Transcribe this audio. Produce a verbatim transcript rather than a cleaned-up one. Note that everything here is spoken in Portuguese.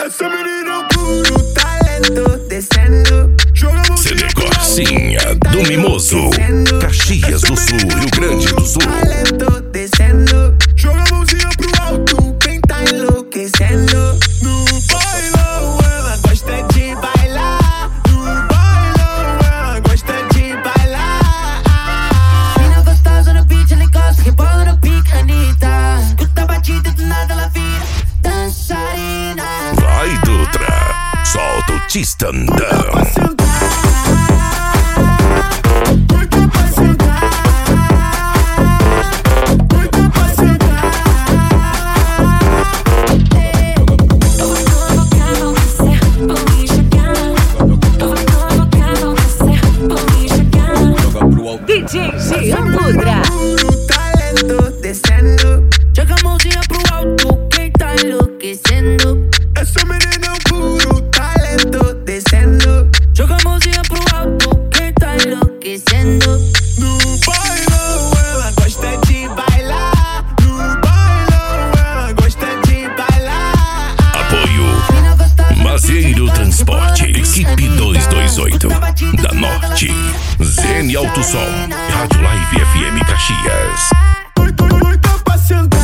Essa menina é um puro talento, descendo. C D Corsinha do Mimoso, Caxias do Sul, Rio Grande do Sul. Talento, descendo. Joga a mãozinha pro alto, quem tá enlouquecendo. No bailão, ela gosta de bailar. No bailão, ela gosta de bailar. Mina gostosa no beat, ela encosta, rebola no pique, Anitta. Escuta a batida e do nada ela vira dançarina. Vai, Dutra, solta o Tistandão. D J Jean Budra. Puro talento, descendo. Joga a mãozinha pro alto, quem tá enlouquecendo. Essa menina é um puro talento, descendo. Joga a mãozinha pro alto, quem tá enlouquecendo. No bailão, ela gosta de bailar. No bailão, ela gosta de bailar. Apoio Mazieiro Transporte, equipe duzentos e vinte e oito da Norte, Zene Alto Som, Rádio Live F M Caxias. Doida pra sentar.